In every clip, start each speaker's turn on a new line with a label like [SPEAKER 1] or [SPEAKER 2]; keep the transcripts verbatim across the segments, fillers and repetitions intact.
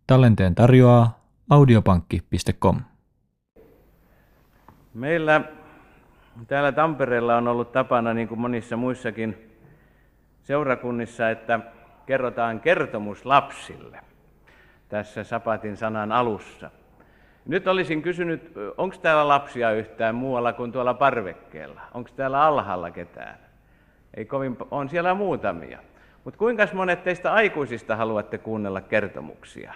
[SPEAKER 1] Tallenteen tarjoaa audiopankki piste com.
[SPEAKER 2] Meillä täällä Tampereella on ollut tapana, niin kuin monissa muissakin seurakunnissa, että kerrotaan kertomus lapsille tässä Sapatin sanan alussa. Nyt olisin kysynyt, onko täällä lapsia yhtään muualla kuin tuolla parvekkeella? Onko täällä alhaalla ketään? Ei kovin, on siellä muutamia. Mutta kuinka monet teistä aikuisista haluatte kuunnella kertomuksia?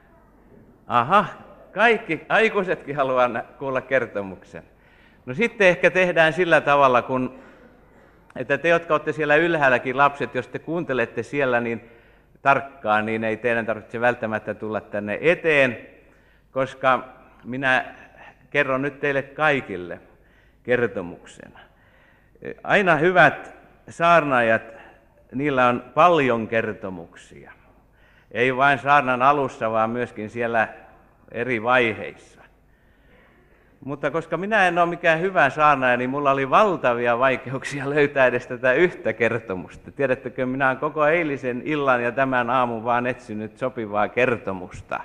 [SPEAKER 2] Aha, kaikki aikuisetkin haluaa kuulla kertomuksen. No sitten ehkä tehdään sillä tavalla, kun, että te, jotka olette siellä ylhäälläkin lapset, jos te kuuntelette siellä niin tarkkaan, niin ei teidän tarvitse välttämättä tulla tänne eteen, koska minä kerron nyt teille kaikille kertomuksen. Aina hyvät saarnaajat, niillä on paljon kertomuksia. Ei vain saarnan alussa, vaan myöskin siellä eri vaiheissa. Mutta koska minä en ole mikään hyvä saarnaaja, niin mulla oli valtavia vaikeuksia löytää edes tätä yhtä kertomusta. Tiedättekö, minä olen koko eilisen illan ja tämän aamun vaan etsinyt sopivaa kertomusta.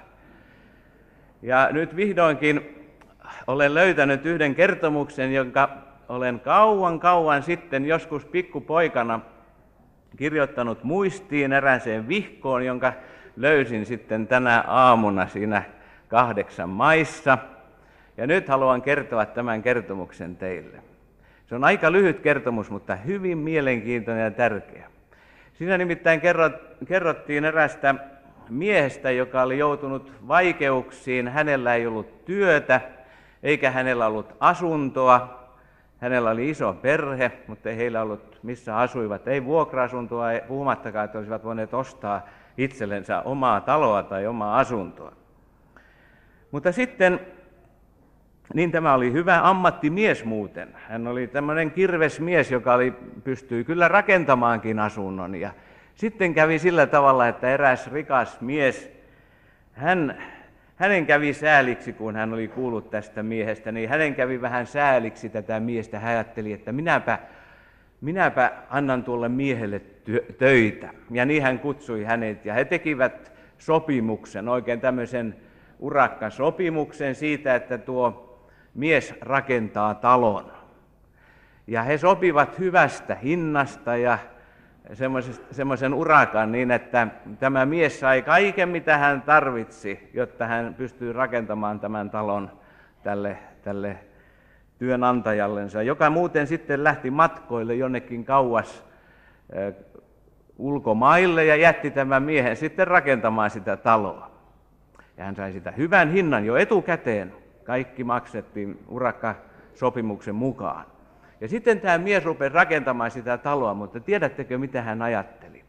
[SPEAKER 2] Ja nyt vihdoinkin olen löytänyt yhden kertomuksen, jonka olen kauan kauan sitten joskus pikkupoikana kirjoittanut muistiin erääseen vihkoon, jonka löysin sitten tänä aamuna siinä kahdeksan maissa. Ja nyt haluan kertoa tämän kertomuksen teille. Se on aika lyhyt kertomus, mutta hyvin mielenkiintoinen ja tärkeä. Siinä nimittäin kerrottiin erästä miehestä, joka oli joutunut vaikeuksiin. Hänellä ei ollut työtä, eikä hänellä ollut asuntoa. Hänellä oli iso perhe, mutta ei heillä ollut missä asuivat. Ei vuokra-asuntoa, puhumattakaan, että olisivat voineet ostaa itsellensä omaa taloa tai omaa asuntoa. Mutta sitten, niin tämä oli hyvä ammattimies muuten. Hän oli tämmöinen kirvesmies, joka oli, pystyi kyllä rakentamaankin asunnon. Ja sitten kävi sillä tavalla, että eräs rikas mies, hän, hänen kävi sääliksi, kun hän oli kuullut tästä miehestä, niin hänen kävi vähän sääliksi tätä miestä. Hän ajatteli, että minäpä, minäpä annan tuolle miehelle työ, töitä. Ja niin hän kutsui hänet, ja he tekivät sopimuksen, oikein tämmöisen urakkasopimuksen siitä, että tuo mies rakentaa talon. Ja he sopivat hyvästä hinnasta ja semmoisen urakan niin, että tämä mies sai kaiken, mitä hän tarvitsi, jotta hän pystyy rakentamaan tämän talon tälle, tälle työnantajallensa, joka muuten sitten lähti matkoille jonnekin kauas äh, ulkomaille ja jätti tämän miehen sitten rakentamaan sitä taloa. Ja hän sai sitä hyvän hinnan jo etukäteen. Kaikki maksettiin urakkasopimuksen mukaan. Ja sitten tämä mies rupesi rakentamaan sitä taloa, mutta tiedättekö mitä hän ajatteli?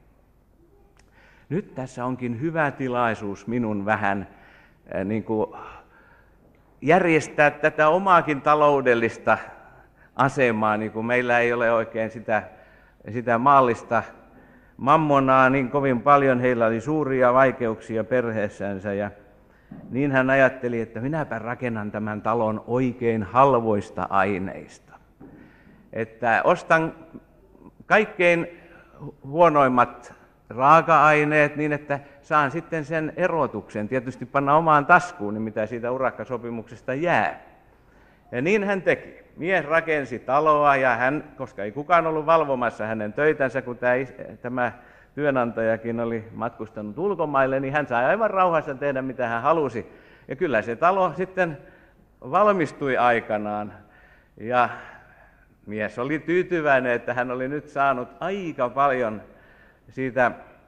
[SPEAKER 2] Nyt tässä onkin hyvä tilaisuus minun vähän äh, niin kuin järjestää tätä omaakin taloudellista asemaa, niin kuin meillä ei ole oikein sitä, sitä maallista mammonaa niin kovin paljon. Heillä oli suuria vaikeuksia perheessänsä ja niin hän ajatteli, että minäpä rakennan tämän talon oikein halvoista aineista. Että ostan kaikkein huonoimmat raaka-aineet niin, että saan sitten sen erotuksen tietysti panna omaan taskuun, niin mitä siitä urakkasopimuksesta jää. Ja niin hän teki. Mies rakensi taloa ja hän, koska ei kukaan ollut valvomassa hänen töitänsä, kun tämä, tämä työnantajakin oli matkustanut ulkomaille, niin hän sai aivan rauhassa tehdä mitä hän halusi. Ja kyllä se talo sitten valmistui aikanaan. Ja mies oli tyytyväinen, että hän oli nyt saanut aika paljon siitä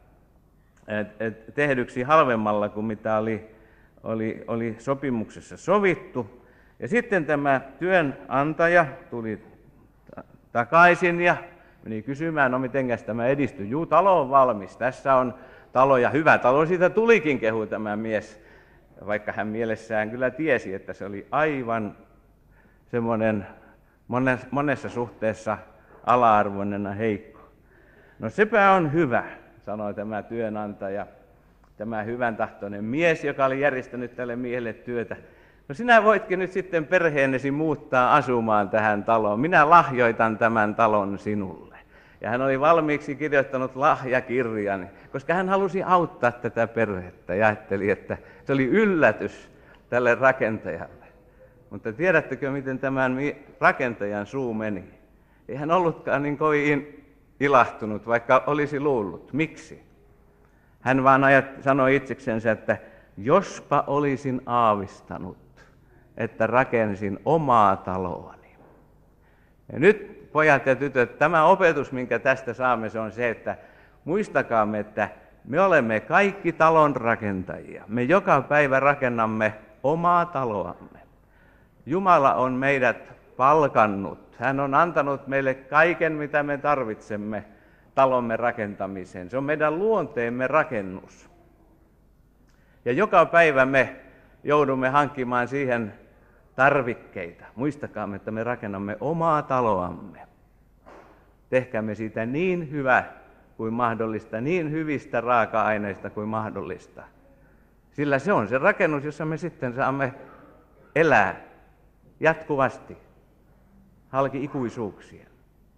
[SPEAKER 2] et, et, tehdyksi halvemmalla kuin mitä oli, oli, oli sopimuksessa sovittu. Ja sitten tämä työnantaja tuli takaisin ja meni kysymään, no mitenkäs tämä edistyy. Juu, talo on valmis, tässä on talo ja hyvä talo. Siitä tulikin, kehui tämä mies, vaikka hän mielessään kyllä tiesi, että se oli aivan semmoinen monessa suhteessa ala-arvoinen heikko. No sepä on hyvä, sanoi tämä työnantaja, tämä hyvän tahtoinen mies, joka oli järjestänyt tälle miehelle työtä. No sinä voitkin nyt sitten perheennesi muuttaa asumaan tähän taloon. Minä lahjoitan tämän talon sinulle. Ja hän oli valmiiksi kirjoittanut lahjakirjan, koska hän halusi auttaa tätä perhettä ja ajatteli, että se oli yllätys tälle rakentajalle. Mutta tiedättekö, miten tämän rakentajan suu meni? Ei hän ollutkaan niin kovin ilahtunut, vaikka olisi luullut. Miksi? Hän vaan ajat, sanoi itseksensä, että jospa olisin aavistanut, että rakensin omaa taloani. Ja nyt, pojat ja tytöt, tämä opetus, minkä tästä saamme, se on se, että muistakaamme, että me olemme kaikki talon rakentajia. Me joka päivä rakennamme omaa taloamme. Jumala on meidät palkannut. Hän on antanut meille kaiken, mitä me tarvitsemme talomme rakentamiseen. Se on meidän luonteemme rakennus. Ja joka päivä me joudumme hankkimaan siihen tarvikkeita. Muistakaamme, että me rakennamme omaa taloamme. Tehkäämme siitä niin hyvä kuin mahdollista, niin hyvistä raaka-aineista kuin mahdollista. Sillä se on se rakennus, jossa me sitten saamme elää jatkuvasti, halki ikuisuuksia.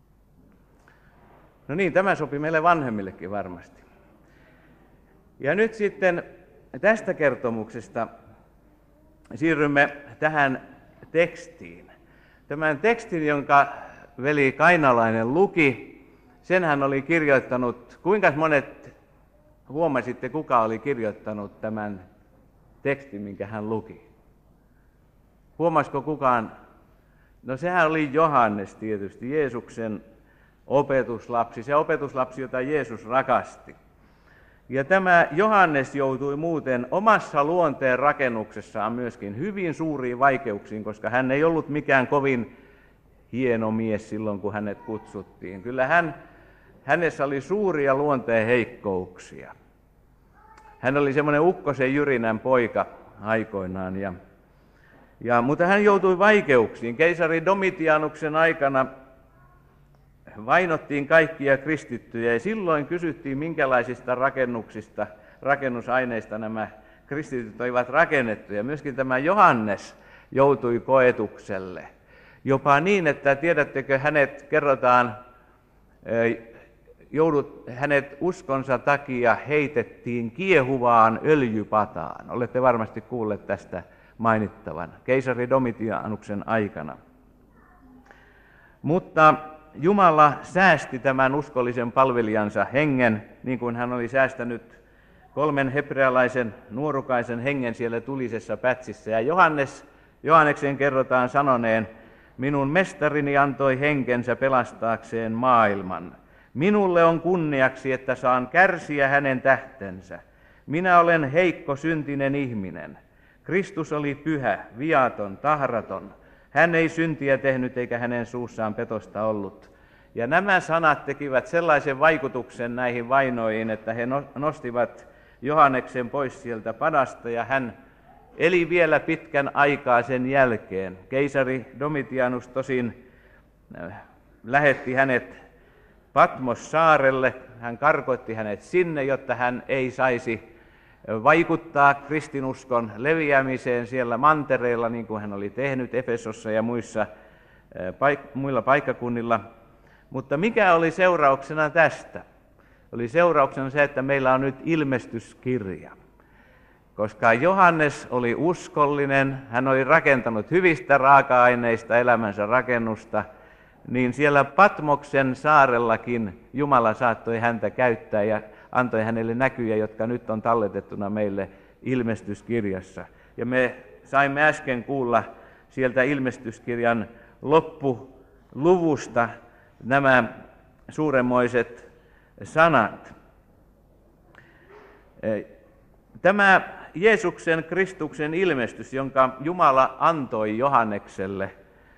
[SPEAKER 2] No niin, tämä sopii meille vanhemmillekin varmasti. Ja nyt sitten tästä kertomuksesta siirrymme tähän tekstiin. Tämän tekstin, jonka veli Kainalainen luki, sen hän oli kirjoittanut, kuinka monet huomasitte, kuka oli kirjoittanut tämän tekstin, minkä hän luki? Huomasiko kukaan? No sehän oli Johannes tietysti, Jeesuksen opetuslapsi, se opetuslapsi, jota Jeesus rakasti. Ja tämä Johannes joutui muuten omassa luonteen rakennuksessaan myöskin hyvin suuriin vaikeuksiin, koska hän ei ollut mikään kovin hieno mies silloin, kun hänet kutsuttiin. Kyllä hän, hänessä oli suuria luonteen heikkouksia. Hän oli semmoinen ukkosen jyrinän poika aikoinaan, ja, ja, mutta hän joutui vaikeuksiin. Keisari Domitianuksen aikana vainottiin kaikkia kristittyjä ja silloin kysyttiin, minkälaisista rakennuksista, rakennusaineista nämä kristityt olivat rakennettuja. Myöskin tämä Johannes joutui koetukselle. Jopa niin, että tiedättekö, hänet kerrotaan, joudut, hänet uskonsa takia heitettiin kiehuvaan öljypataan. Olette varmasti kuulleet tästä mainittavan, keisari Domitianuksen aikana. Mutta Jumala säästi tämän uskollisen palvelijansa hengen, niin kuin hän oli säästänyt kolmen hebrealaisen nuorukaisen hengen siellä tulisessa pätsissä. Ja Johannes, Johanneksen kerrotaan sanoneen, minun mestarini antoi henkensä pelastaakseen maailman. Minulle on kunniaksi, että saan kärsiä hänen tähtensä. Minä olen heikko syntinen ihminen. Kristus oli pyhä, viaton, tahraton. Hän ei syntiä tehnyt eikä hänen suussaan petosta ollut. Ja nämä sanat tekivät sellaisen vaikutuksen näihin vainoihin, että he nostivat Johanneksen pois sieltä padasta ja hän eli vielä pitkän aikaa sen jälkeen. Keisari Domitianus tosin lähetti hänet Patmos-saarelle. Hän karkoitti hänet sinne, jotta hän ei saisi vaikuttaa kristinuskon leviämiseen siellä mantereilla, niin kuin hän oli tehnyt Efesossa ja muissa, paik- muilla paikkakunnilla. Mutta mikä oli seurauksena tästä? Oli seurauksena se, että meillä on nyt ilmestyskirja. Koska Johannes oli uskollinen, hän oli rakentanut hyvistä raaka-aineista elämänsä rakennusta, niin siellä Patmoksen saarellakin Jumala saattoi häntä käyttää ja antoi hänelle näkyjä, jotka nyt on talletettuna meille ilmestyskirjassa. Ja me saimme äsken kuulla sieltä ilmestyskirjan loppuluvusta nämä suuremmoiset sanat. Tämä Jeesuksen Kristuksen ilmestys, jonka Jumala antoi Johannekselle,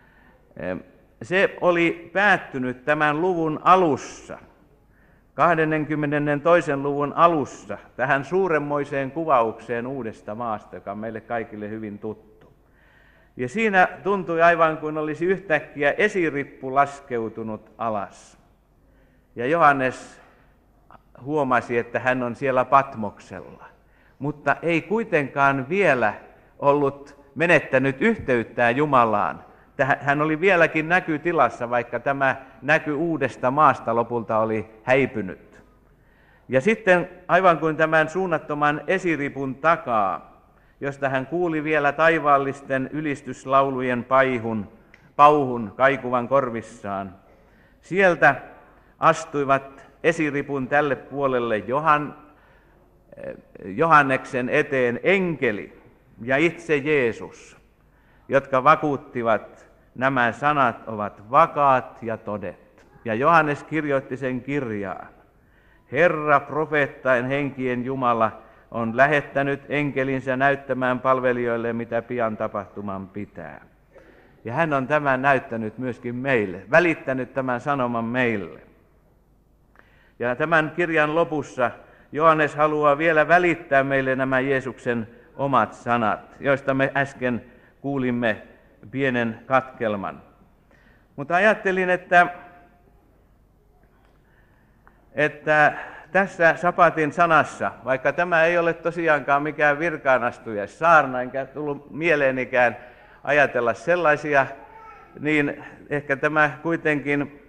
[SPEAKER 2] se oli päättynyt tämän luvun alussa, kaksikymmentätoisen luvun alussa, tähän suuremmoiseen kuvaukseen uudesta maasta, joka on meille kaikille hyvin tuttu. Ja siinä tuntui aivan kuin olisi yhtäkkiä esirippu laskeutunut alas. Ja Johannes huomasi, että hän on siellä Patmoksella, mutta ei kuitenkaan vielä ollut menettänyt yhteyttään Jumalaan hän oli vieläkin näkytilassa, vaikka tämä näky uudesta maasta lopulta oli häipynyt. Ja sitten aivan kuin tämän suunnattoman esiripun takaa, josta hän kuuli vielä taivaallisten ylistyslaulujen paihun, pauhun kaikuvan korvissaan, sieltä astuivat esiripun tälle puolelle Johan, Johanneksen eteen enkeli ja itse Jeesus, jotka vakuuttivat, nämä sanat ovat vakaat ja todet. Ja Johannes kirjoitti sen kirjaan. Herra, profeettain henkien Jumala, on lähettänyt enkelinsä näyttämään palvelijoille, mitä pian tapahtuman pitää. Ja hän on tämän näyttänyt myöskin meille, välittänyt tämän sanoman meille. Ja tämän kirjan lopussa Johannes haluaa vielä välittää meille nämä Jeesuksen omat sanat, joista me äsken kuulimme pienen katkelman. Mutta ajattelin, että, että tässä Sapatin sanassa, vaikka tämä ei ole tosiaankaan mikään virkaanastujas saarna, enkä tullut mieleenikään ajatella sellaisia, niin ehkä tämä kuitenkin,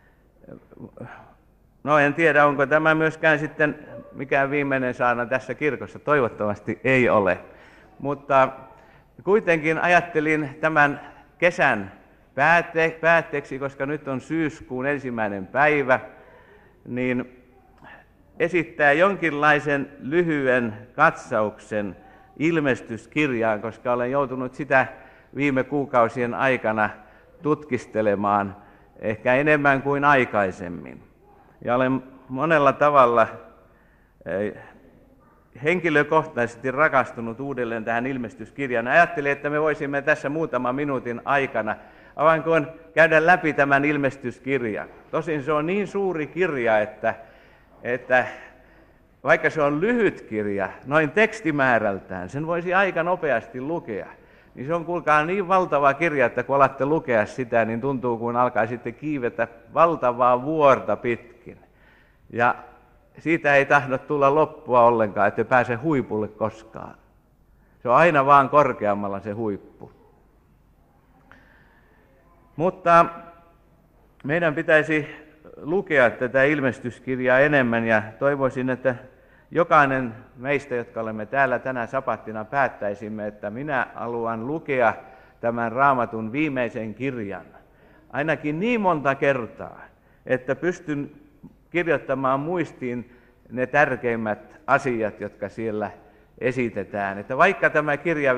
[SPEAKER 2] no en tiedä onko tämä myöskään sitten mikään viimeinen saarna tässä kirkossa, toivottavasti ei ole, mutta kuitenkin ajattelin tämän kesän päätte, päätteeksi, koska nyt on syyskuun ensimmäinen päivä, niin esittää jonkinlaisen lyhyen katsauksen ilmestyskirjaan, koska olen joutunut sitä viime kuukausien aikana tutkistelemaan ehkä enemmän kuin aikaisemmin. Ja olen monella tavalla henkilökohtaisesti rakastunut uudelleen tähän ilmestyskirjaan. Ajattelin, että me voisimme tässä muutaman minuutin aikana aivan kuin käydä läpi tämän ilmestyskirjan. Tosin se on niin suuri kirja, että, että vaikka se on lyhyt kirja, noin tekstimäärältään, sen voisi aika nopeasti lukea. Niin se on kuulkaa niin valtava kirja, että kun alatte lukea sitä, niin tuntuu kuin alkaa sitten kiivetä valtavaa vuorta pitkin. Ja siitä ei tahdo tulla loppua ollenkaan, ettei pääse huipulle koskaan. Se on aina vaan korkeammalla se huippu. Mutta meidän pitäisi lukea tätä ilmestyskirjaa enemmän ja toivoisin, että jokainen meistä, jotka olemme täällä tänä sapattina, päättäisimme, että minä haluan lukea tämän Raamatun viimeisen kirjan ainakin niin monta kertaa, että pystyn kirjoittamaan muistiin ne tärkeimmät asiat, jotka siellä esitetään. Että vaikka tämä kirja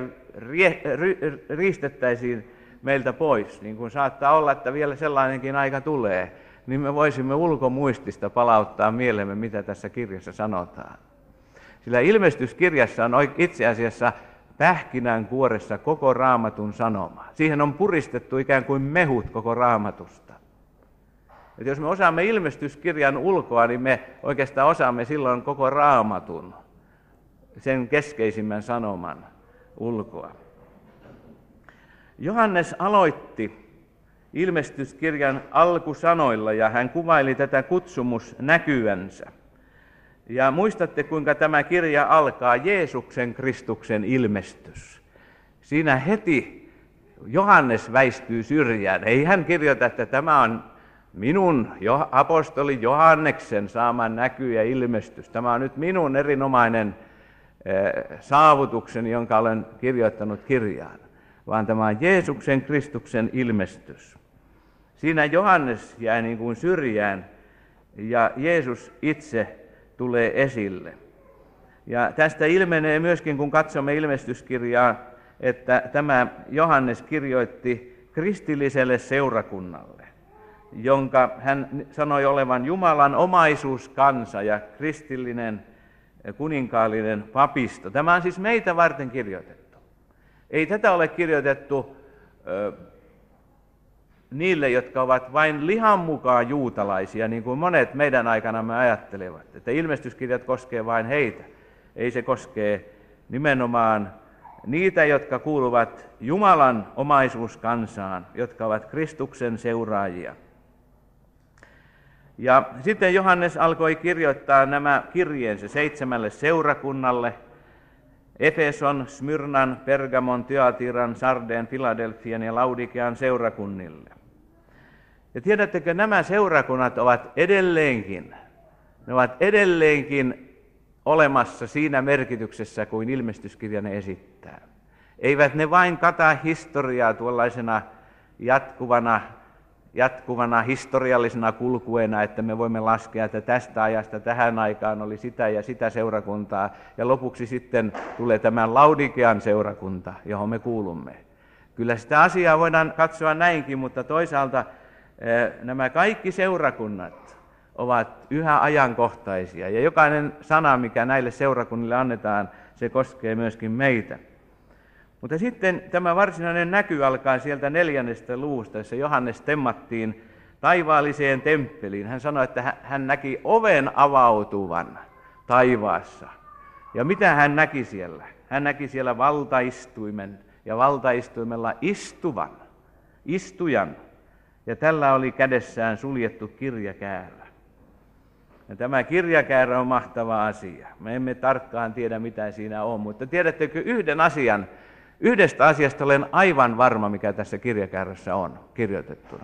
[SPEAKER 2] riistettäisiin meiltä pois, niin kuin saattaa olla, että vielä sellainenkin aika tulee, niin me voisimme ulkomuistista palauttaa mielemme, mitä tässä kirjassa sanotaan. Sillä ilmestyskirjassa on itse asiassa pähkinänkuoressa koko Raamatun sanoma. Siihen on puristettu ikään kuin mehut koko Raamatusta. Et jos me osaamme ilmestyskirjan ulkoa, niin me oikeastaan osaamme silloin koko Raamatun, sen keskeisimmän sanoman ulkoa. Johannes aloitti ilmestyskirjan alkusanoilla ja hän kuvaili tätä kutsumusnäkyänsä. Ja muistatte, kuinka tämä kirja alkaa, Jeesuksen Kristuksen ilmestys. Siinä heti Johannes väistyy syrjään. Ei hän kirjoita, että tämä on minun apostoli Johanneksen saaman näky ja ilmestys. Tämä on nyt minun erinomainen saavutukseni, jonka olen kirjoittanut kirjaan. Vaan tämä on Jeesuksen Kristuksen ilmestys. Siinä Johannes jää niin kuin syrjään ja Jeesus itse tulee esille. Ja tästä ilmenee myöskin, kun katsomme ilmestyskirjaa, että tämä Johannes kirjoitti kristilliselle seurakunnalle, jonka hän sanoi olevan Jumalan omaisuuskansa ja kristillinen kuninkaallinen papisto. Tämä on siis meitä varten kirjoitettu. Ei tätä ole kirjoitettu ö, niille, jotka ovat vain lihan mukaan juutalaisia, niin kuin monet meidän aikanamme ajattelevat, että ilmestyskirjat koskee vain heitä. Ei, se koskee nimenomaan niitä, jotka kuuluvat Jumalan omaisuuskansaan, jotka ovat Kristuksen seuraajia. Ja sitten Johannes alkoi kirjoittaa nämä kirjeensä seitsemälle seurakunnalle, Efeson, Smyrnan, Pergamon, Thyatiran, Sardeen, Filadelfian ja Laudikean seurakunnille. Ja tiedättekö, nämä seurakunnat ovat edelleenkin, ne ovat edelleenkin olemassa siinä merkityksessä, kuin ilmestyskirja ne esittää. Eivät ne vain kata historiaa tuollaisena jatkuvana, jatkuvana historiallisena kulkuena, että me voimme laskea, että tästä ajasta tähän aikaan oli sitä ja sitä seurakuntaa, ja lopuksi sitten tulee tämä Laudikean seurakunta, johon me kuulumme. Kyllä sitä asiaa voidaan katsoa näinkin, mutta toisaalta nämä kaikki seurakunnat ovat yhä ajankohtaisia, ja jokainen sana, mikä näille seurakunnille annetaan, se koskee myöskin meitä. Mutta sitten tämä varsinainen näky alkaa sieltä neljännestä luvusta, jossa Johannes temmattiin taivaalliseen temppeliin. Hän sanoi, että hän näki oven avautuvan taivaassa. Ja mitä hän näki siellä? Hän näki siellä valtaistuimen ja valtaistuimella istuvan, istujan. Ja tällä oli kädessään suljettu kirjakäärä. Ja tämä kirjakäärä on mahtava asia. Me emme tarkkaan tiedä, mitä siinä on, mutta tiedättekö yhden asian? Yhdestä asiasta olen aivan varma, mikä tässä kirjakäärössä on kirjoitettuna.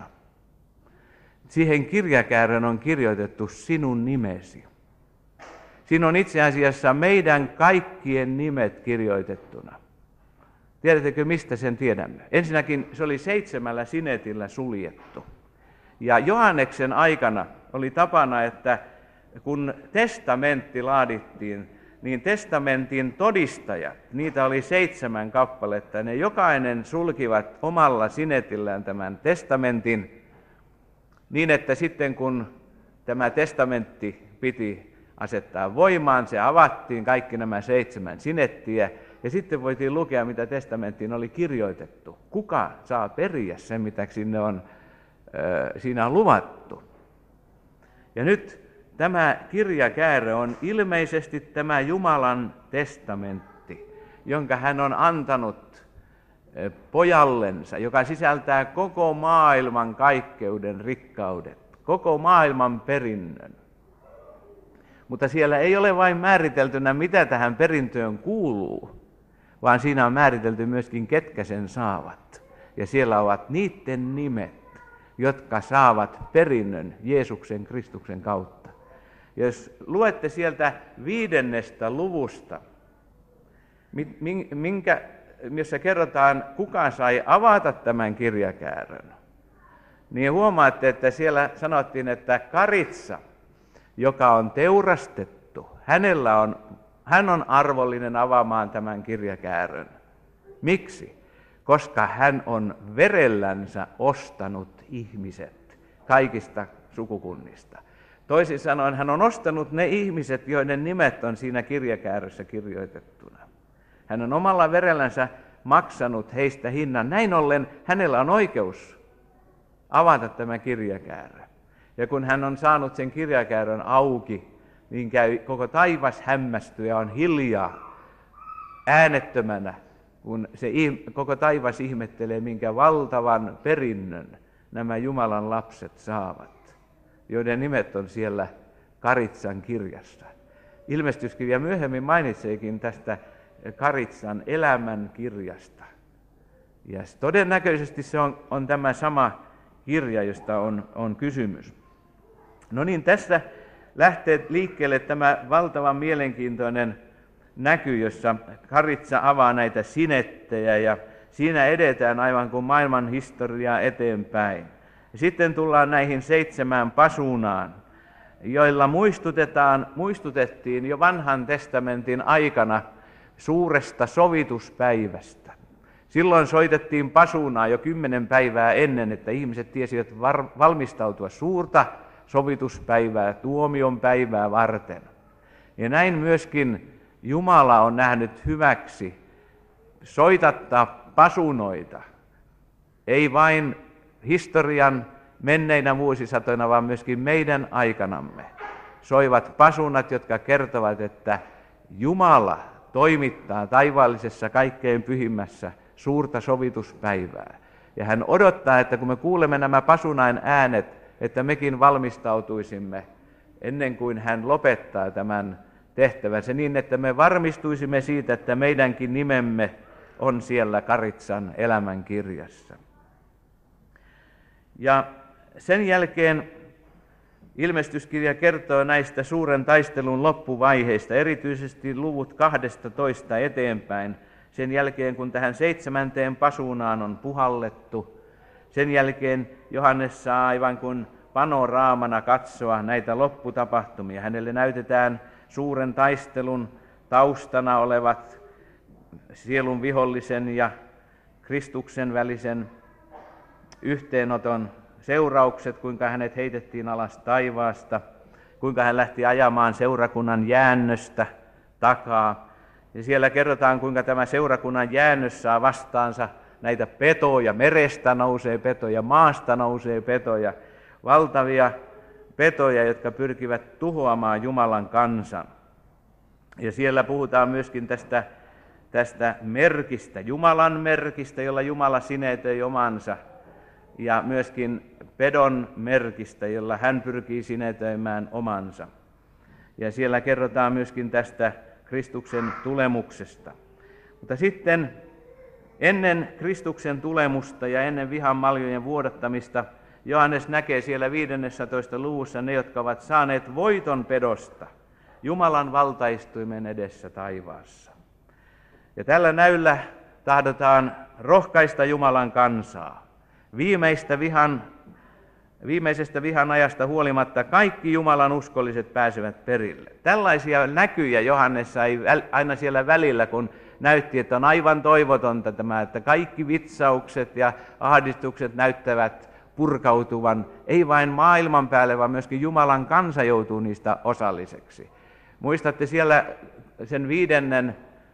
[SPEAKER 2] Siihen kirjakäärön on kirjoitettu sinun nimesi. Siinä on itse asiassa meidän kaikkien nimet kirjoitettuna. Tiedättekö, mistä sen tiedämme? Ensinnäkin se oli seitsemällä sinetillä suljettu. Ja Johanneksen aikana oli tapana, että kun testamentti laadittiin, niin testamentin todistajat, niitä oli seitsemän kappaletta, ne jokainen sulkivat omalla sinetillään tämän testamentin, niin että sitten kun tämä testamentti piti asettaa voimaan, se avattiin kaikki nämä seitsemän sinettiä, ja sitten voitiin lukea, mitä testamenttiin oli kirjoitettu. Kuka saa periä sen, mitä sinne on, äh, siinä on luvattu. Ja nyt tämä kirjakäärö on ilmeisesti tämä Jumalan testamentti, jonka hän on antanut pojallensa, joka sisältää koko maailman kaikkeuden rikkaudet, koko maailman perinnön. Mutta siellä ei ole vain määriteltynä, mitä tähän perintöön kuuluu, vaan siinä on määritelty myöskin, ketkä sen saavat. Ja siellä ovat niiden nimet, jotka saavat perinnön Jeesuksen Kristuksen kautta. Jos luette sieltä viidennestä luvusta, minkä, missä kerrotaan, kuka sai avata tämän kirjakäärön, niin huomaatte, että siellä sanottiin, että Karitsa, joka on teurastettu, hänellä on, hän on arvollinen avaamaan tämän kirjakäärön. Miksi? Koska hän on verellänsä ostanut ihmiset kaikista sukukunnista. Toisin sanoen hän on ostanut ne ihmiset, joiden nimet on siinä kirjakäärössä kirjoitettuna. Hän on omalla verellänsä maksanut heistä hinnan. Näin ollen hänellä on oikeus avata tämä kirjakäärö. Ja kun hän on saanut sen kirjakäärön auki, niin käy koko taivas hämmästyy ja on hiljaa äänettömänä, kun se koko taivas ihmettelee, minkä valtavan perinnön nämä Jumalan lapset saavat, joiden nimet on siellä Karitsan kirjassa. Ilmestyskirja myöhemmin mainitseekin tästä Karitsan elämän kirjasta. Ja todennäköisesti se on, on tämä sama kirja, josta on, on kysymys. No niin, tässä lähtee liikkeelle tämä valtavan mielenkiintoinen näky, jossa Karitsa avaa näitä sinettejä ja siinä edetään aivan kuin maailman historiaa eteenpäin. Sitten tullaan näihin seitsemään pasunaan, joilla muistutetaan, muistutettiin jo vanhan testamentin aikana suuresta sovituspäivästä. Silloin soitettiin pasunaa jo kymmenen päivää ennen, että ihmiset tiesivät var- valmistautua suurta sovituspäivää, tuomion päivää varten. Ja näin myöskin Jumala on nähnyt hyväksi soitattaa pasunoita, ei vain historian menneinä vuosisatoina, vaan myöskin meidän aikanamme. Soivat pasunat, jotka kertovat, että Jumala toimittaa taivaallisessa kaikkein pyhimmässä suurta sovituspäivää. Ja hän odottaa, että kun me kuulemme nämä pasunain äänet, että mekin valmistautuisimme ennen kuin hän lopettaa tämän, tehtävänsä niin, että me varmistuisimme siitä, että meidänkin nimemme on siellä Karitsan elämänkirjassa. Ja sen jälkeen ilmestyskirja kertoo näistä suuren taistelun loppuvaiheista, erityisesti luvut kaksitoista eteenpäin, sen jälkeen kun tähän seitsemänteen pasuunaan on puhallettu. Sen jälkeen Johannes saa aivan kuin panoraamana katsoa näitä lopputapahtumia. Hänelle näytetään suuren taistelun taustana olevat sielun vihollisen ja Kristuksen välisen yhteenoton seuraukset, kuinka hänet heitettiin alas taivaasta, kuinka hän lähti ajamaan seurakunnan jäännöstä takaa. Ja siellä kerrotaan, kuinka tämä seurakunnan jäännös saa vastaansa näitä petoja, merestä nousee petoja, maasta nousee petoja, valtavia petoja, jotka pyrkivät tuhoamaan Jumalan kansan. Ja siellä puhutaan myöskin tästä, tästä merkistä, Jumalan merkistä, jolla Jumala sinetöi omansa, ja myöskin pedon merkistä, jolla hän pyrkii sinetöimään omansa. Ja siellä kerrotaan myöskin tästä Kristuksen tulemuksesta. Mutta sitten ennen Kristuksen tulemusta ja ennen vihan maljojen vuodattamista Johannes näkee siellä viidennessätoista luvussa ne, jotka ovat saaneet voiton pedosta Jumalan valtaistuimen edessä taivaassa. Ja tällä näyllä tahdotaan rohkaista Jumalan kansaa. Viimeistä vihan, viimeisestä vihan ajasta huolimatta kaikki Jumalan uskolliset pääsevät perille. Tällaisia näkyjä Johannes sai aina siellä välillä, kun näytti, että on aivan toivotonta tämä, että kaikki vitsaukset ja ahdistukset näyttävät purkautuvan, ei vain maailman päälle, vaan myöskin Jumalan kansa joutuu niistä osalliseksi. Muistatte siellä sen viidennen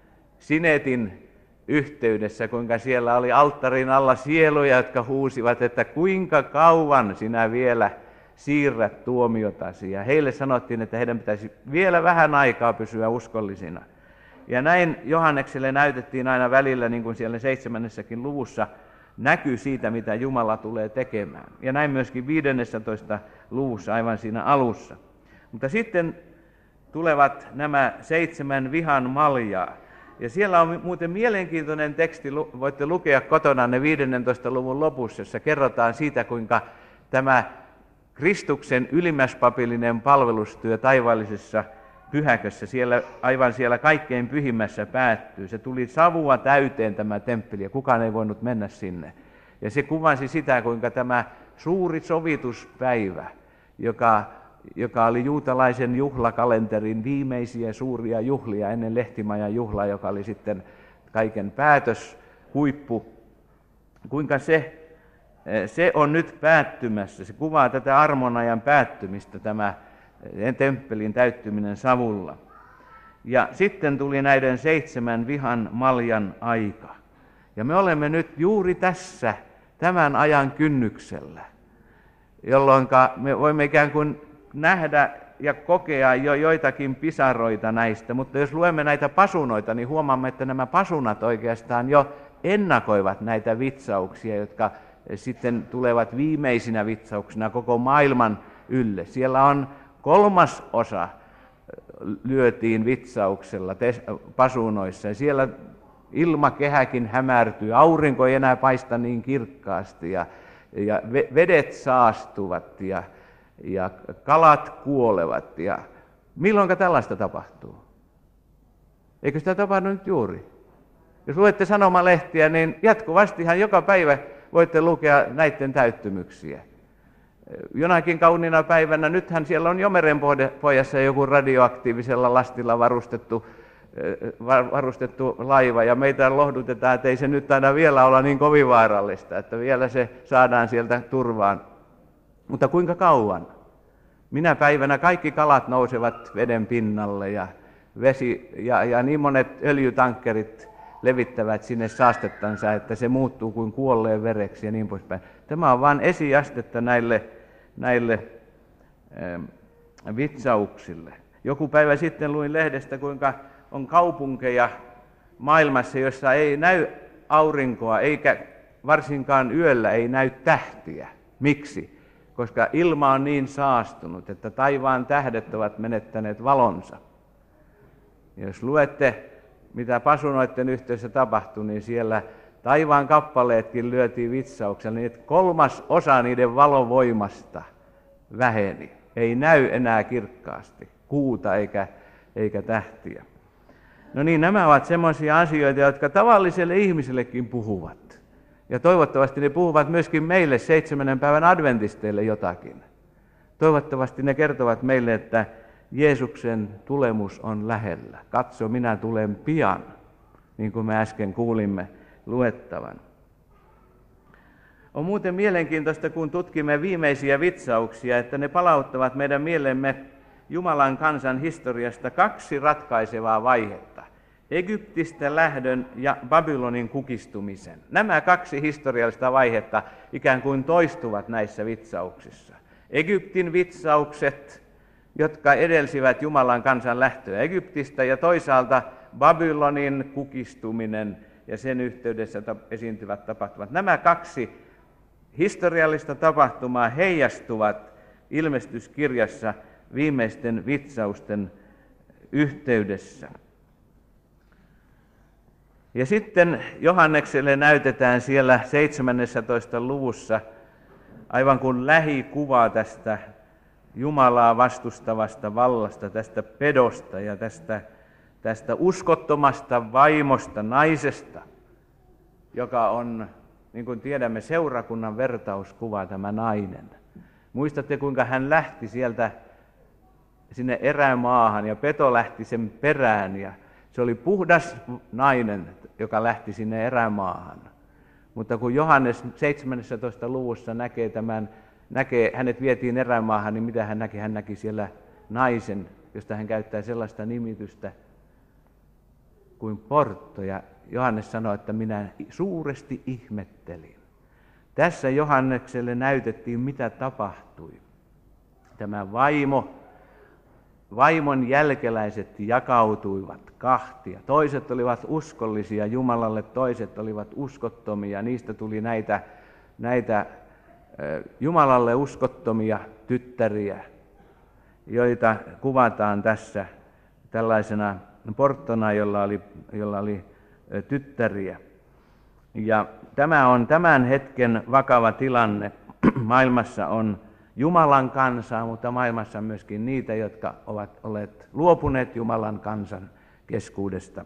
[SPEAKER 2] sinetin yhteydessä, kuinka siellä oli alttarin alla sieluja, jotka huusivat, että kuinka kauan sinä vielä siirrät tuomiotasi. Ja heille sanottiin, että heidän pitäisi vielä vähän aikaa pysyä uskollisina. Ja näin Johannekselle näytettiin aina välillä, niin kuin siellä seitsemännessäkin luvussa, näky siitä, mitä Jumala tulee tekemään. Ja näin myöskin viidennessätoista luvussa, aivan siinä alussa. Mutta sitten tulevat nämä seitsemän vihan maljaa. Ja siellä on muuten mielenkiintoinen teksti, voitte lukea kotona ne viidennentoista luvun lopussa, jossa kerrotaan siitä, kuinka tämä Kristuksen ylimmäispapillinen palvelustyö taivaallisessa pyhäkössä, siellä, aivan siellä kaikkein pyhimmässä päättyy. Se tuli savua täyteen tämä temppeli ja kukaan ei voinut mennä sinne. Ja se kuvasi sitä, kuinka tämä suuri sovituspäivä, joka, joka oli juutalaisen juhlakalenterin viimeisiä suuria juhlia ennen lehtimajan juhlaa, joka oli sitten kaiken päätös, huippu, kuinka se, se on nyt päättymässä. Se kuvaa tätä armonajan päättymistä, tämä temppelin täyttyminen savulla. Ja sitten tuli näiden seitsemän vihan maljan aika. Ja me olemme nyt juuri tässä, tämän ajan kynnyksellä, jolloin me voimme ikään kuin nähdä ja kokea jo joitakin pisaroita näistä. Mutta jos luemme näitä pasunoita, niin huomaamme, että nämä pasunat oikeastaan jo ennakoivat näitä vitsauksia, jotka sitten tulevat viimeisinä vitsauksina koko maailman ylle. Siellä on kolmas osa lyötiin vitsauksella pasunoissa ja siellä ilmakehäkin hämärtyy, aurinko ei enää paista niin kirkkaasti ja, ja vedet saastuvat ja, ja kalat kuolevat. Ja milloinka tällaista tapahtuu? Eikö sitä tapahdu nyt juuri? Jos luette sanomalehtiä, niin jatkuvastihan joka päivä voitte lukea näiden täyttymyksiä. Jonakin kauniina päivänä, nythän siellä on jo merenpohjassa joku radioaktiivisella lastilla varustettu, varustettu laiva, ja meitä lohdutetaan, että ei se nyt aina vielä olla niin kovin vaarallista, että vielä se saadaan sieltä turvaan. Mutta kuinka kauan? Minä päivänä kaikki kalat nousevat veden pinnalle, ja vesi ja, ja niin monet öljytankkerit levittävät sinne saastettansa, että se muuttuu kuin kuolleen vereksi ja niin poispäin. Tämä on vain esiastetta näille, näille ähm, vitsauksille. Joku päivä sitten luin lehdestä, kuinka on kaupunkeja maailmassa, jossa ei näy aurinkoa, eikä varsinkaan yöllä ei näy tähtiä. Miksi? Koska ilma on niin saastunut, että taivaan tähdet ovat menettäneet valonsa. Ja jos luette, mitä pasunoiden yhteydessä tapahtui, niin siellä taivaan kappaleetkin lyötiin vitsauksella, niin että kolmas osa niiden valovoimasta väheni. Ei näy enää kirkkaasti kuuta eikä, eikä tähtiä. No niin, nämä ovat semmoisia asioita, jotka tavalliselle ihmisellekin puhuvat. Ja toivottavasti ne puhuvat myöskin meille seitsemännen päivän adventisteille jotakin. Toivottavasti ne kertovat meille, että Jeesuksen tulemus on lähellä. Katso, minä tulen pian, niin kuin me äsken kuulimme luettavan. On muuten mielenkiintoista, kun tutkimme viimeisiä vitsauksia, että ne palauttavat meidän mielemme Jumalan kansan historiasta kaksi ratkaisevaa vaihetta. Egyptistä lähdön ja Babylonin kukistumisen. Nämä kaksi historiallista vaihetta ikään kuin toistuvat näissä vitsauksissa. Egyptin vitsaukset, jotka edelsivät Jumalan kansan lähtöä Egyptistä, ja toisaalta Babylonin kukistuminen ja sen yhteydessä esiintyvät tapahtumat. Nämä kaksi historiallista tapahtumaa heijastuvat ilmestyskirjassa viimeisten vitsausten yhteydessä. Ja sitten Johannekselle näytetään siellä seitsemännentoista luvussa aivan kuin lähikuva tästä Jumalaa vastustavasta vallasta, tästä pedosta ja tästä, tästä uskottomasta vaimosta, naisesta, joka on, niin kuin tiedämme, seurakunnan vertauskuva tämä nainen. Muistatte, kuinka hän lähti sieltä sinne erämaahan ja peto lähti sen perään ja se oli puhdas nainen, joka lähti sinne erämaahan. Mutta kun Johannes seitsemännentoista luvussa näkee tämän, näkee, hänet vietiin erämaahan, niin mitä hän näki? Hän näki siellä naisen, josta hän käyttää sellaista nimitystä kuin Portto. Ja Johannes sanoi, että minä suuresti ihmettelin. Tässä Johannekselle näytettiin, mitä tapahtui. Tämä vaimo, vaimon jälkeläiset jakautuivat kahtia. Toiset olivat uskollisia Jumalalle, toiset olivat uskottomia. Niistä tuli näitä, näitä Jumalalle uskottomia tyttäriä, joita kuvataan tässä tällaisena porttona, jolla oli, jolla oli tyttäriä. Ja tämä on tämän hetken vakava tilanne. Maailmassa on Jumalan kansaa, mutta maailmassa on myöskin niitä, jotka ovat olleet luopuneet Jumalan kansan keskuudesta.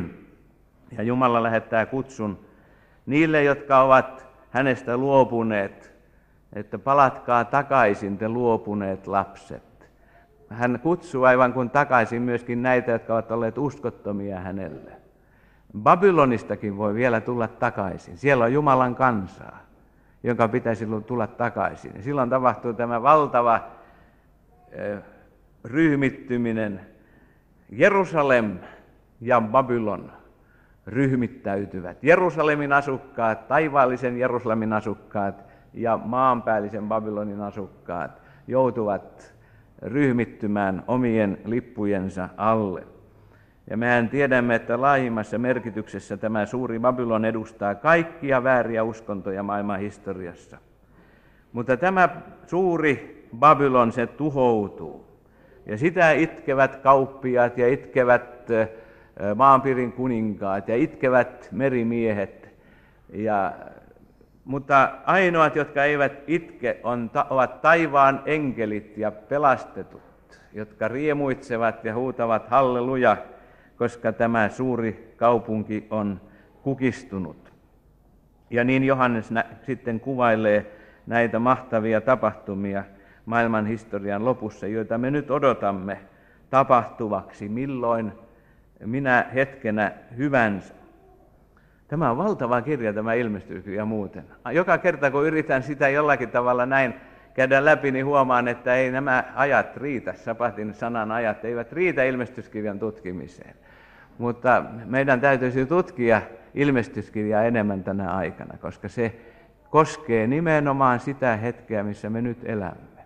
[SPEAKER 2] Ja Jumala lähettää kutsun niille, jotka ovat hänestä luopuneet, että palatkaa takaisin te luopuneet lapset. Hän kutsuu aivan kuin takaisin myöskin näitä, jotka ovat olleet uskottomia hänelle. Babylonistakin voi vielä tulla takaisin. Siellä on Jumalan kansaa, jonka pitäisi tulla takaisin. Ja silloin tapahtuu tämä valtava eh, ryhmittyminen. Jerusalem ja Babylon ryhmittäytyvät. Jerusalemin asukkaat, taivaallisen Jerusalemin asukkaat ja maanpäällisen Babylonin asukkaat joutuvat ryhmittymään omien lippujensa alle. Ja mehän tiedämme, että laajimmassa merkityksessä tämä suuri Babylon edustaa kaikkia vääriä uskontoja maailman historiassa. Mutta tämä suuri Babylon, se tuhoutuu. Ja sitä itkevät kauppiaat ja itkevät maanpiirin kuninkaat ja itkevät merimiehet. Ja, mutta ainoat, jotka eivät itke, on, ovat taivaan enkelit ja pelastetut, jotka riemuitsevat ja huutavat halleluja, koska tämä suuri kaupunki on kukistunut. Ja niin Johannes nä- sitten kuvailee näitä mahtavia tapahtumia maailman historian lopussa, joita me nyt odotamme tapahtuvaksi, milloin minä hetkenä hyvänsä. Tämä on valtava kirja, tämä ilmestyskirja muuten. Joka kerta, kun yritän sitä jollakin tavalla näin käydä läpi, niin huomaan, että ei nämä ajat riitä, Sabatin sanan ajat eivät riitä ilmestyskirjan tutkimiseen. Mutta meidän täytyisi tutkia ilmestyskirjaa enemmän tänä aikana, koska se koskee nimenomaan sitä hetkeä, missä me nyt elämme.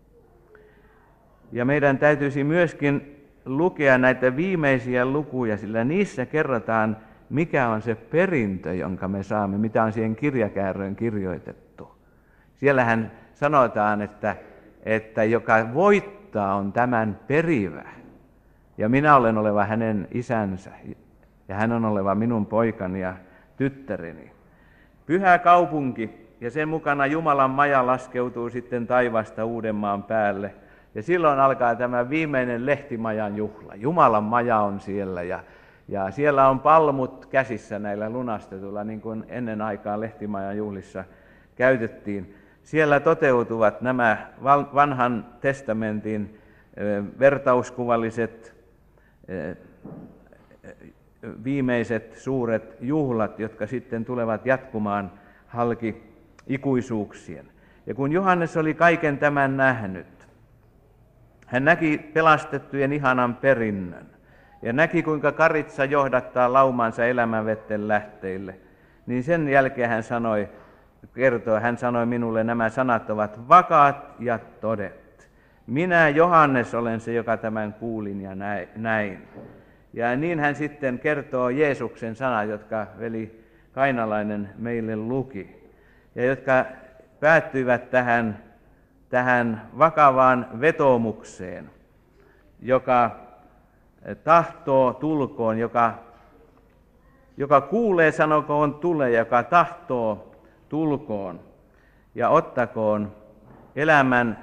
[SPEAKER 2] Ja meidän täytyisi myöskin lukea näitä viimeisiä lukuja, sillä niissä kerrotaan, mikä on se perintö, jonka me saamme, mitä on siihen kirjakääröön kirjoitettu. Siellähän sanotaan, että, että joka voittaa on tämän perivä. Ja minä olen oleva hänen isänsä, ja hän on oleva minun poikani ja tyttäreni. Pyhä kaupunki ja sen mukana Jumalan maja laskeutuu sitten taivasta Uudenmaan päälle. Ja silloin alkaa tämä viimeinen lehtimajan juhla. Jumalan maja on siellä ja, ja siellä on palmut käsissä näillä lunastetuilla, niin kuin ennen aikaa lehtimajan juhlissa käytettiin. Siellä toteutuvat nämä vanhan testamentin vertauskuvalliset viimeiset suuret juhlat, jotka sitten tulevat jatkumaan halki ikuisuuksien. Ja kun Johannes oli kaiken tämän nähnyt, hän näki pelastettujen ihanan perinnön ja näki, kuinka karitsa johdattaa laumansa elämänvetten lähteille, niin sen jälkeen hän sanoi, kertoo, hän sanoi minulle, nämä sanat ovat vakaat ja todet. Minä, Johannes, olen se, joka tämän kuulin ja näin. Ja niin hän sitten kertoo Jeesuksen sanat, jotka veli Kainalainen meille luki, ja jotka päättyivät tähän, tähän vakavaan vetoomukseen, joka tahtoo tulkoon, joka, joka kuulee sanokoon tule, joka tahtoo tulkoon ja ottakoon elämän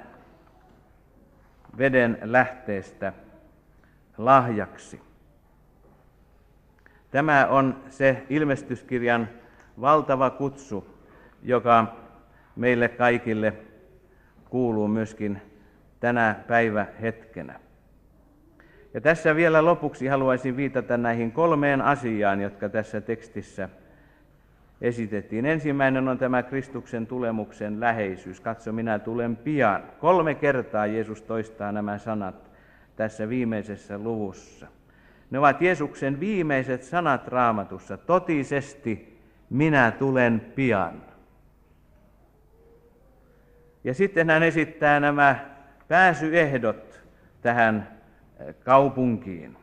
[SPEAKER 2] veden lähteestä lahjaksi. Tämä on se ilmestyskirjan valtava kutsu, joka meille kaikille kuuluu myöskin tänä päivähetkenä. Ja tässä vielä lopuksi haluaisin viitata näihin kolmeen asiaan, jotka tässä tekstissä esitettiin. Ensimmäinen on tämä Kristuksen tulemuksen läheisyys. Katso, minä tulen pian. Kolme kertaa Jeesus toistaa nämä sanat tässä viimeisessä luvussa. Ne ovat Jeesuksen viimeiset sanat Raamatussa. Totisesti minä tulen pian. Ja sitten hän esittää nämä pääsyehdot tähän kaupunkiin.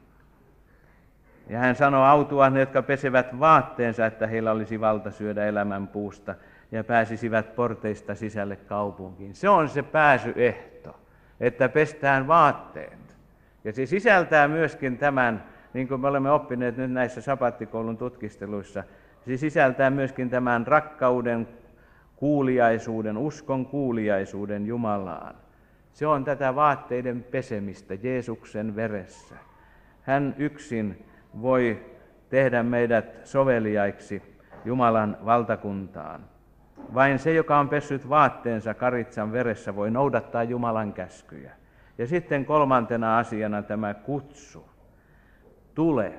[SPEAKER 2] Ja hän sanoo autuaan ne, jotka pesevät vaatteensa, että heillä olisi valta syödä elämän puusta ja pääsisivät porteista sisälle kaupunkiin. Se on se pääsyehto, että pestään vaatteet. Ja se sisältää myöskin tämän, niin kuin me olemme oppineet nyt näissä sabattikoulun tutkisteluissa, se sisältää myöskin tämän rakkauden, kuuliaisuuden, uskon kuuliaisuuden Jumalaan. Se on tätä vaatteiden pesemistä Jeesuksen veressä. Hän yksin voi tehdä meidät soveliaiksi Jumalan valtakuntaan. Vain se, joka on pessyt vaatteensa karitsan veressä, voi noudattaa Jumalan käskyjä. Ja sitten kolmantena asiana tämä kutsu. Tule.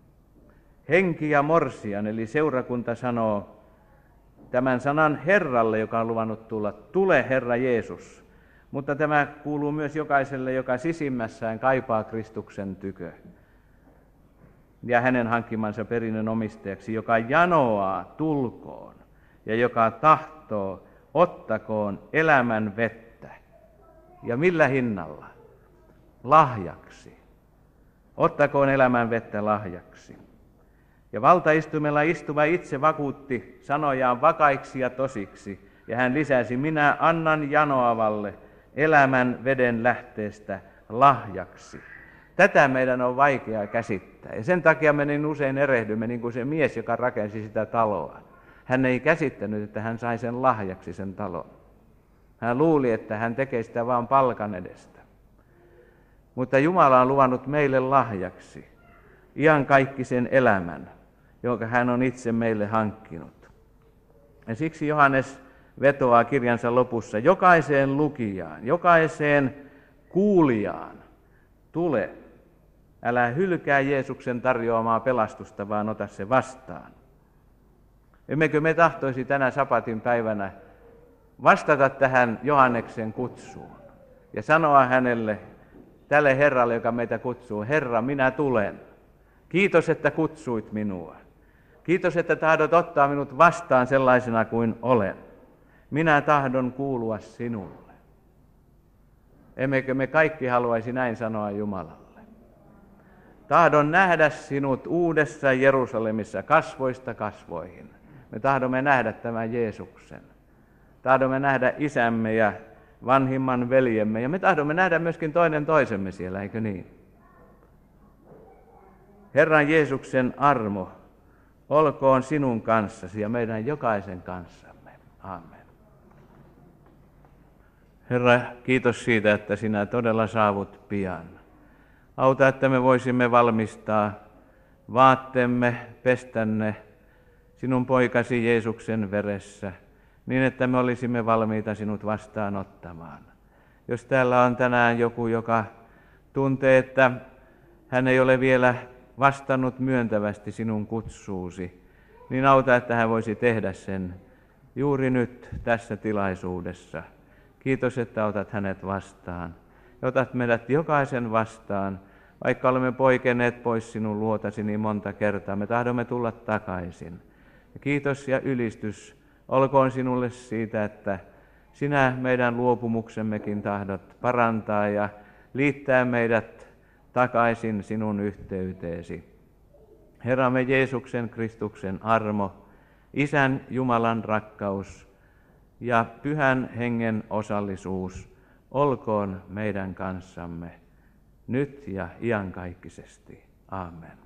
[SPEAKER 2] Henki ja morsian, eli seurakunta sanoo tämän sanan Herralle, joka on luvannut tulla. Tule, Herra Jeesus. Mutta tämä kuuluu myös jokaiselle, joka sisimmässään kaipaa Kristuksen tykö ja hänen hankkimansa perinnön omistajaksi, joka janoaa, tulkoon ja joka tahtoo, ottakoon elämän vettä. Ja millä hinnalla? Lahjaksi. Ottakoon elämän vettä lahjaksi. Ja valtaistumella istuva itse vakuutti sanojaan vakaiksi ja tosiksi, ja hän lisäsi, minä annan janoavalle elämän veden lähteestä lahjaksi. Tätä meidän on vaikea käsittää, ja sen takia me niin usein erehdymme, niin kuin se mies, joka rakensi sitä taloa. Hän ei käsittänyt, että hän sai sen lahjaksi sen talon. Hän luuli, että hän tekee sitä vain palkan edestä. Mutta Jumala on luvannut meille lahjaksi iankaikkisen elämän, jonka hän on itse meille hankkinut. Ja siksi Johannes vetoaa kirjansa lopussa jokaiseen lukijaan, jokaiseen kuulijaan. Tule, älä hylkää Jeesuksen tarjoamaa pelastusta, vaan ota se vastaan. Emmekö me tahtoisi tänä sabatin päivänä vastata tähän Johanneksen kutsuun ja sanoa hänelle, tälle Herralle, joka meitä kutsuu, Herra, minä tulen. Kiitos, että kutsuit minua. Kiitos, että tahdot ottaa minut vastaan sellaisena kuin olen. Minä tahdon kuulua sinulle. Emmekö me kaikki haluaisi näin sanoa Jumalalle? Tahdon nähdä sinut uudessa Jerusalemissa kasvoista kasvoihin. Me tahdomme nähdä tämän Jeesuksen. Tahdomme nähdä isämme ja vanhimman veljemme, ja me tahdomme nähdä myöskin toinen toisemme siellä, eikö niin? Herran Jeesuksen armo olkoon sinun kanssasi ja meidän jokaisen kanssamme. Amen. Herra, kiitos siitä, että sinä todella saavut pian. Auta, että me voisimme valmistaa vaatteemme, pestänne sinun poikasi Jeesuksen veressä, niin että me olisimme valmiita sinut vastaanottamaan. Jos täällä on tänään joku, joka tuntee, että hän ei ole vielä vastannut myöntävästi sinun kutsuusi, niin auta, että hän voisi tehdä sen juuri nyt tässä tilaisuudessa. Kiitos, että otat hänet vastaan. Ja otat meidät jokaisen vastaan, vaikka olemme poikenneet pois sinun luotasi niin monta kertaa. Me tahdomme tulla takaisin. Ja kiitos ja ylistys olkoon sinulle siitä, että sinä meidän luopumuksemmekin tahdot parantaa ja liittää meidät takaisin sinun yhteyteesi. Herramme Jeesuksen Kristuksen armo, Isän Jumalan rakkaus ja Pyhän Hengen osallisuus olkoon meidän kanssamme nyt ja iankaikkisesti. Amen.